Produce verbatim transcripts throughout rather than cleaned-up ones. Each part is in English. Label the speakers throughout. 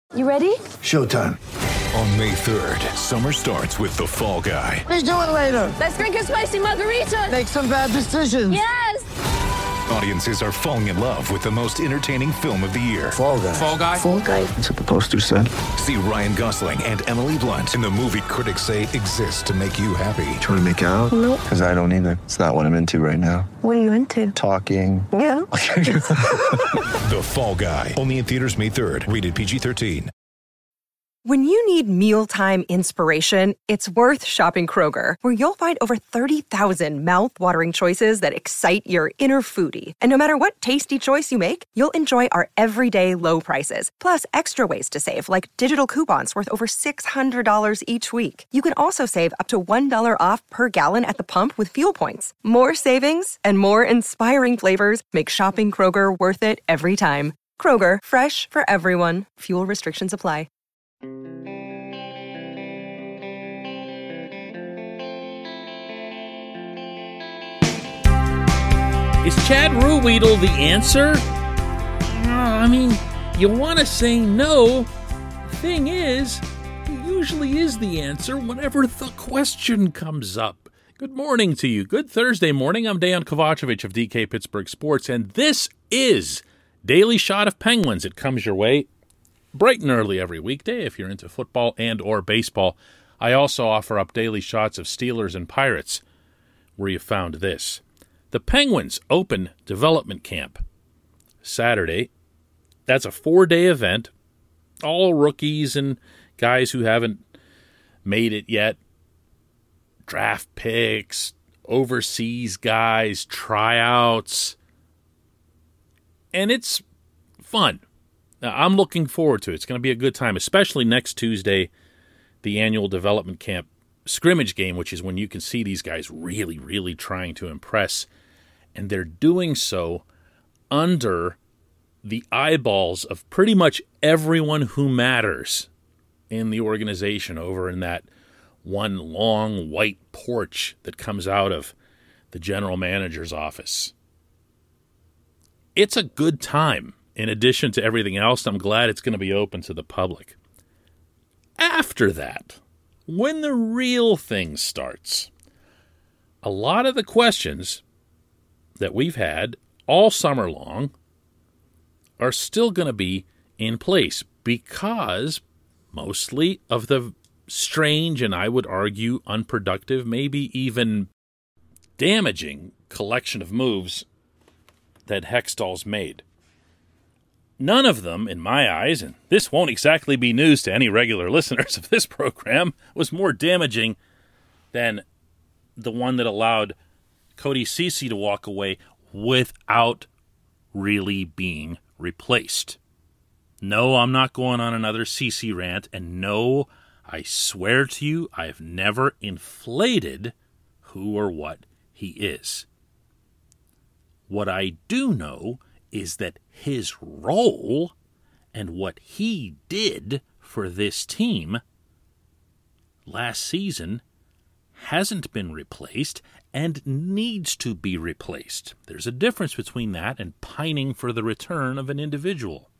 Speaker 1: You ready?
Speaker 2: Showtime.
Speaker 3: On May third, summer starts with The Fall Guy.
Speaker 2: Let's do it later.
Speaker 1: Let's drink a spicy margarita.
Speaker 2: Make some bad decisions.
Speaker 1: Yes!
Speaker 3: Audiences are falling in love with the most entertaining film of the year.
Speaker 2: Fall Guy.
Speaker 4: Fall Guy?
Speaker 1: Fall Guy.
Speaker 2: That's what the poster said.
Speaker 3: See Ryan Gosling and Emily Blunt in the movie critics say exists to make you happy.
Speaker 2: Trying to make it out?
Speaker 1: Nope.
Speaker 2: Because I don't either. It's not what I'm into right now.
Speaker 1: What are you into?
Speaker 2: Talking.
Speaker 1: Yeah.
Speaker 3: The Fall Guy. Only in theaters May third. Rated P G thirteen.
Speaker 5: When you need mealtime inspiration, it's worth shopping Kroger, where you'll find over thirty thousand mouth-watering choices that excite your inner foodie. And no matter what tasty choice you make, you'll enjoy our everyday low prices, plus extra ways to save, like digital coupons worth over six hundred dollars each week. You can also save up to one dollar off per gallon at the pump with fuel points. More savings and more inspiring flavors make shopping Kroger worth it every time. Kroger, fresh for everyone. Fuel restrictions apply.
Speaker 6: Is Chad Ruhwedel the answer? Uh, I mean, you want to say no. Thing is, he usually is the answer whenever the question comes up. Good morning to you. Good Thursday morning. I'm Dejan Kovacevic of D K Pittsburgh Sports, and this is Daily Shot of Penguins. It comes your way bright and early every weekday if you're into football and or baseball. I also offer up daily shots of Steelers and Pirates, where you found this. The Penguins open development camp Saturday. That's a four-day event. All rookies and guys who haven't made it yet. Draft picks, overseas guys, tryouts. And it's fun. Now, I'm looking forward to it. It's going to be a good time, especially next Tuesday, the annual development camp scrimmage game, which is when you can see these guys really, really trying to impress. And they're doing so under the eyeballs of pretty much everyone who matters in the organization over in that one long white porch that comes out of the general manager's office. It's a good time. In addition to everything else, I'm glad it's going to be open to the public. After that, when the real thing starts, a lot of the questions that we've had all summer long are still going to be in place because mostly of the strange and I would argue unproductive, maybe even damaging collection of moves that Hextall's made. None of them, in my eyes, and this won't exactly be news to any regular listeners of this program, was more damaging than the one that allowed Cody Ceci to walk away without really being replaced. No, I'm not going on another Ceci rant, and no, I swear to you, I have never inflated who or what he is. What I do know is that his role and what he did for this team last season hasn't been replaced and needs to be replaced. There's a difference between that and pining for the return of an individual.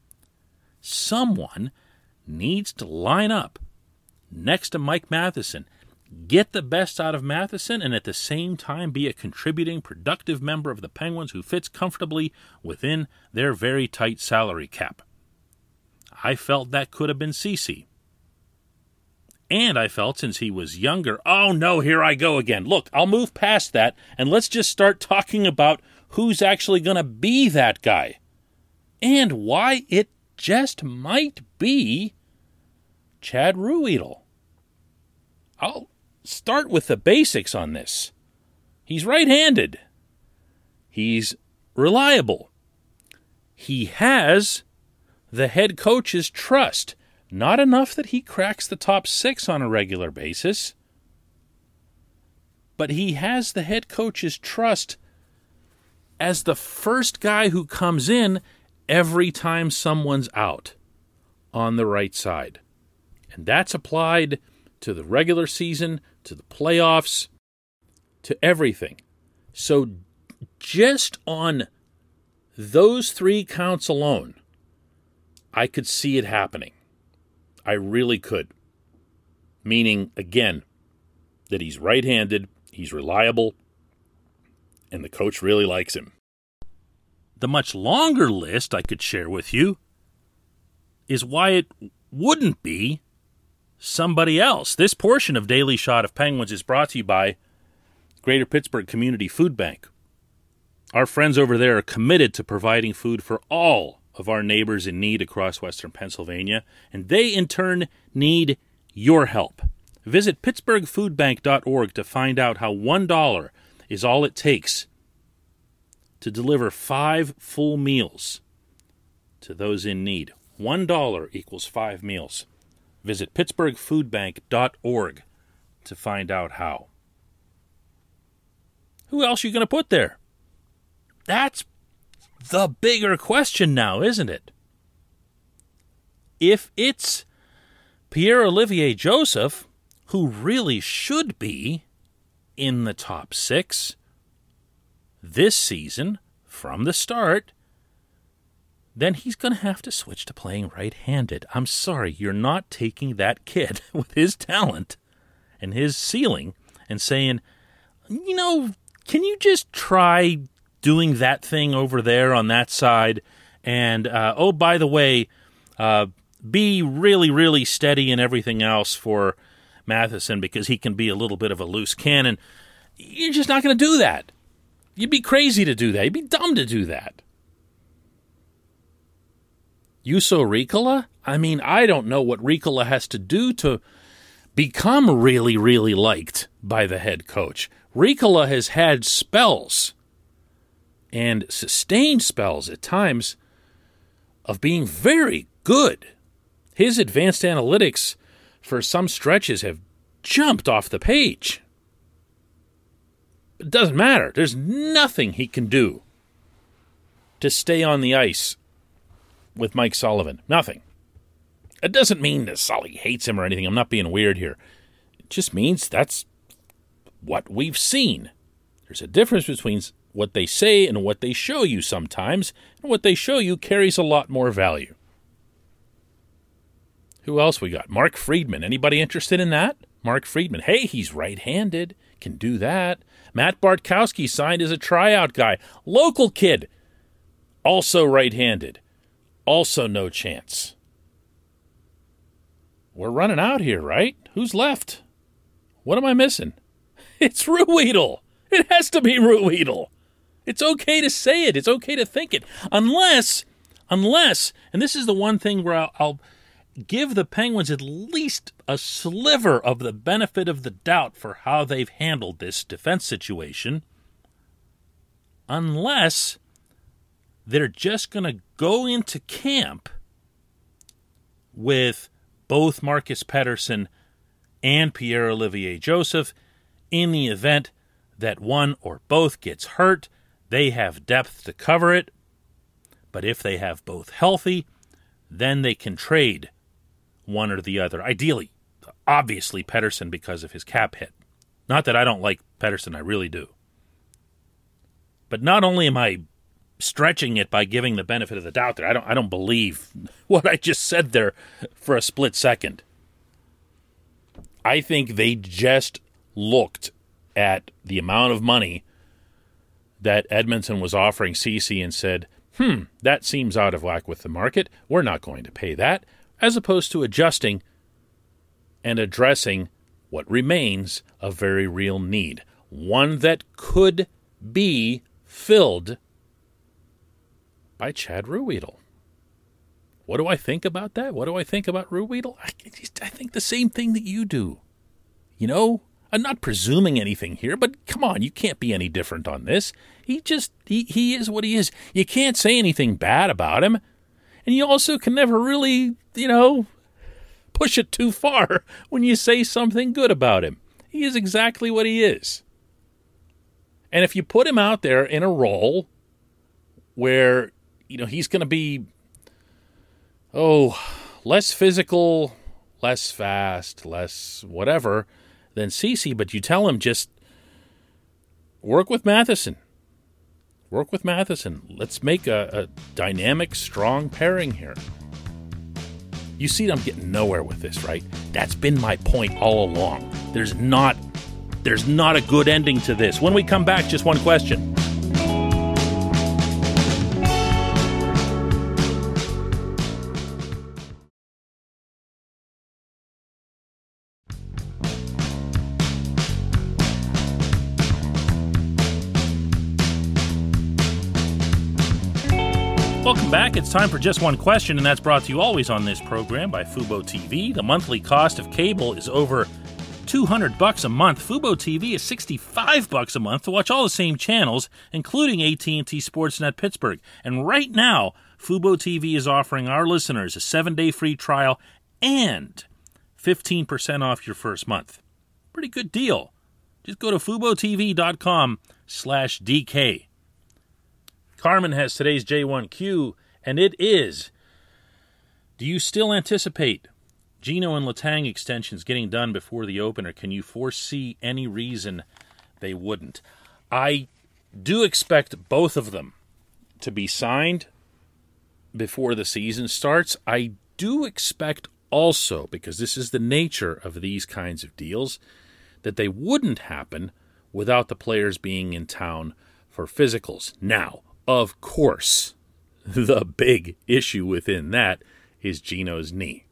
Speaker 6: Someone needs to line up next to Mike Matheson, get the best out of Matheson, and at the same time be a contributing, productive member of the Penguins who fits comfortably within their very tight salary cap. I felt that could have been Ceci. And I felt since he was younger, oh no, here I go again. Look, I'll move past that, and let's just start talking about who's actually going to be that guy. And why it just might be Chad Ruhwedel. I'll start with the basics on this. He's right-handed. He's reliable. He has the head coach's trust. Not enough that he cracks the top six on a regular basis, but he has the head coach's trust as the first guy who comes in every time someone's out on the right side. And that's applied to the regular season, to the playoffs, to everything. So just on those three counts alone, I could see it happening. I really could. Meaning, again, that he's right-handed, he's reliable, and the coach really likes him. The much longer list I could share with you is why it wouldn't be somebody else. This portion of Daily Shot of Penguins is brought to you by Greater Pittsburgh Community Food Bank. Our friends over there are committed to providing food for all of our neighbors in need across western Pennsylvania, and they in turn need your help. Visit pittsburgh food bank dot org to find out how one dollar is all it takes to deliver five full meals to those in need. one dollar equals five meals. Visit pittsburgh food bank dot org to find out how. Who else are you going to put there? That's the bigger question now, isn't it? If it's Pierre-Olivier Joseph, who really should be in the top six this season from the start, then he's going to have to switch to playing right-handed. I'm sorry, you're not taking that kid with his talent and his ceiling and saying, you know, can you just try doing that thing over there on that side? And, uh, oh, by the way, uh, be really, really steady in everything else for Matheson because he can be a little bit of a loose cannon. You're just not going to do that. You'd be crazy to do that. You'd be dumb to do that. Juuso Riikola? I mean, I don't know what Riikola has to do to become really, really liked by the head coach. Riikola has had spells and sustained spells at times of being very good. His advanced analytics for some stretches have jumped off the page. It doesn't matter. There's nothing he can do to stay on the ice with Mike Sullivan. Nothing. It doesn't mean that Sully hates him or anything. I'm not being weird here. It just means that's what we've seen. There's a difference between what they say and what they show you sometimes, and what they show you carries a lot more value. Who else we got? Mark Friedman. Anybody interested in that? Mark Friedman. Hey, he's right-handed. Can do that. Matt Bartkowski signed as a tryout guy. Local kid. Also right-handed. Also no chance. We're running out here, right? Who's left? What am I missing? It's Ruhwedel. It has to be Ruhwedel. It's okay to say it. It's okay to think it. Unless, unless, and this is the one thing where I'll, I'll give the Penguins at least a sliver of the benefit of the doubt for how they've handled this defense situation, unless they're just going to go into camp with both Marcus Pettersson and Pierre-Olivier Joseph. In the event that one or both gets hurt, they have depth to cover it. But if they have both healthy, then they can trade one or the other. Ideally, obviously Pettersson because of his cap hit. Not that I don't like Pettersson, I really do. But not only am I stretching it by giving the benefit of the doubt there, I don't I don't believe what I just said there for a split second. I think they just looked at the amount of money that Edmonton was offering Ceci and said, hmm, that seems out of whack with the market. We're not going to pay that, as opposed to adjusting and addressing what remains a very real need, one that could be filled by Chad Ruhwedel. What do I think about that? What do I think about Ruhwedel? I, I think the same thing that you do. You know, I'm not presuming anything here, but come on, you can't be any different on this. He just, he, he is what he is. You can't say anything bad about him. And you also can never really, you know, push it too far when you say something good about him. He is exactly what he is. And if you put him out there in a role where, you know, he's going to be, oh, less physical, less fast, less whatever than Ceci, but you tell him just work with Matheson. Work with Matheson. Let's make a, a dynamic, strong pairing here. You see, I'm getting nowhere with this, right? That's been my point all along. There's not, there's not a good ending to this. When we come back, just one question. Welcome back. It's time for Just One Question, and that's brought to you always on this program by Fubo T V. The monthly cost of cable is over two hundred bucks a month. Fubo T V is sixty-five bucks a month to watch all the same channels, including A T and T Sportsnet Pittsburgh. And right now, Fubo T V is offering our listeners a seven-day free trial and fifteen percent off your first month. Pretty good deal. Just go to FuboTV.com slash DK. Carmen has today's J one Q, and it is, do you still anticipate Gino and Letang extensions getting done before the opener? Can you foresee any reason they wouldn't? I do expect both of them to be signed before the season starts. I do expect also, because this is the nature of these kinds of deals, that they wouldn't happen without the players being in town for physicals. Now, of course, the big issue within that is Gino's knee.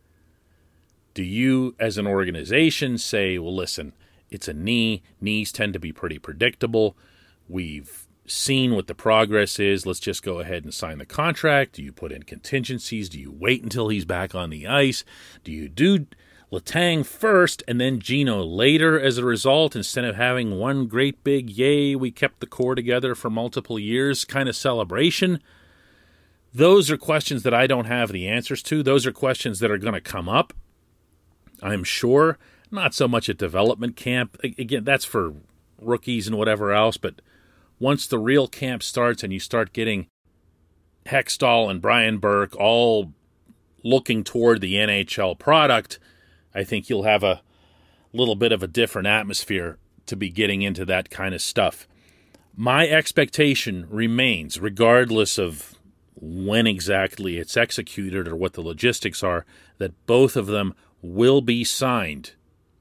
Speaker 6: Do you, as an organization, say, well, listen, it's a knee. Knees tend to be pretty predictable. We've seen what the progress is. Let's just go ahead and sign the contract. Do you put in contingencies? Do you wait until he's back on the ice? Do you do Letang first and then Gino later as a result, instead of having one great big, yay, we kept the core together for multiple years kind of celebration? Those are questions that I don't have the answers to. Those are questions that are going to come up, I'm sure. Not so much at development camp. Again, that's for rookies and whatever else, but once the real camp starts and you start getting Hextall and Brian Burke all looking toward the N H L product, I think you'll have a little bit of a different atmosphere to be getting into that kind of stuff. My expectation remains, regardless of when exactly it's executed or what the logistics are, that both of them will be signed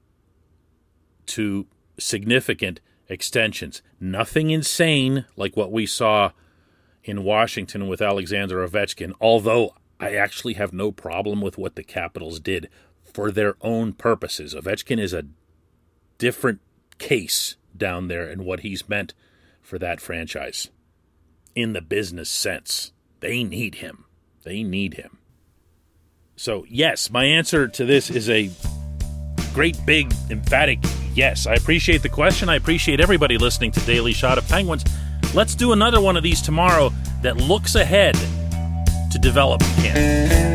Speaker 6: to significant extensions. Nothing insane like what we saw in Washington with Alexander Ovechkin, although I actually have no problem with what the Capitals did for their own purposes. Ovechkin is a different case down there in what he's meant for that franchise. In the business sense, they need him. They need him. So, yes, my answer to this is a great, big, emphatic yes. I appreciate the question. I appreciate everybody listening to Daily Shot of Penguins. Let's do another one of these tomorrow that looks ahead to development camp.